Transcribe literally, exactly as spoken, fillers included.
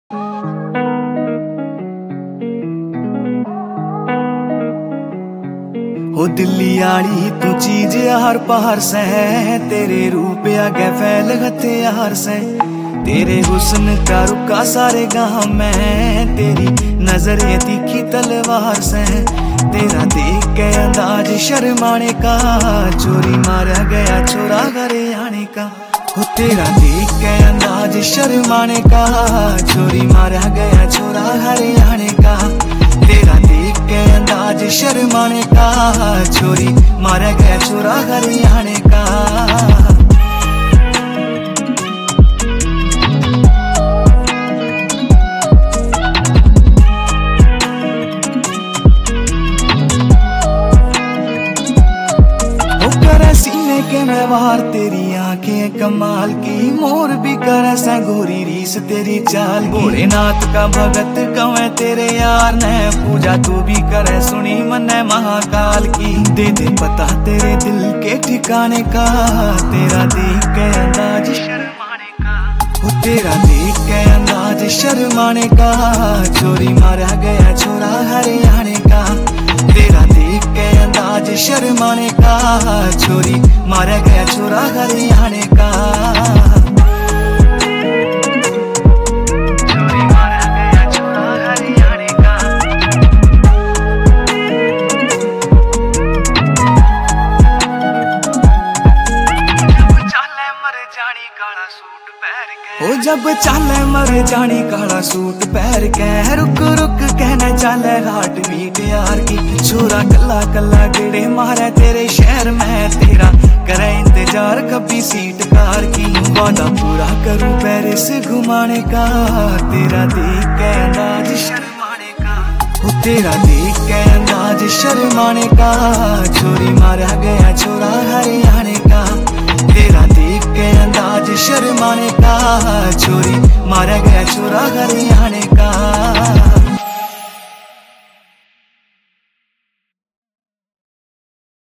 हो दिल्ली आड़ी तू चीज यार पहाड़ से है, तेरे रूप आगे फैल हथियार से। तेरे हुस्न का रुका सारे गाँव में, तेरी नजरें तीखी तलवार से। तेरा देख के अंदाज शर्माने का, चोरी मारा गया छोरा घरे आने का। हो तेरा देख के अंदाज शर्माने का, चोरी मारा गया छोरा घरे आने का। तेरा देख के अंदाज शर्माने का, चोरी मारा गया छोरा घरे आने का। सीने के व्यवहार तेरी आंखें कमाल की, मोर भी करे से गोरी रीस तेरी चाल। भोलेनाथ का भगत कवे तेरे यार ने, पूजा तू भी करे सुनी मने महाकाल की। दे दे पता तेरे दिल के ठिकाने का, तेरा देख के अंदाज शर्माने का। वो तेरा देख के अंदाज शर्माने का, चोरी मारा गया छोरा हरियाणे का। तेरा देख के अंदाज शर्माने का, चोरी मारा गया छोरा हरियाणे का। चोरी मारा गया छोरा हरियाणे का। ओ जब चाले मर जानी काला सूट पहन के, रुक रुक कहना चाले हार्ट बीट यार की। छोरा कल्ला कल्ला गेड़े मारे तेरे शहर में, तेरा करे इंतजार कभी सीट कार की। वादा पूरा करूं पेरिस घुमाने का, तेरा देख के अंदाज शर्माने का। ओ तेरा देख के अंदाज शर्माने का, चोरी मारा गया छोरा हरियाणे का। तेरा देख के अंदाज शर्माने का, चोरी मारा गया छोरा हरियाणे का।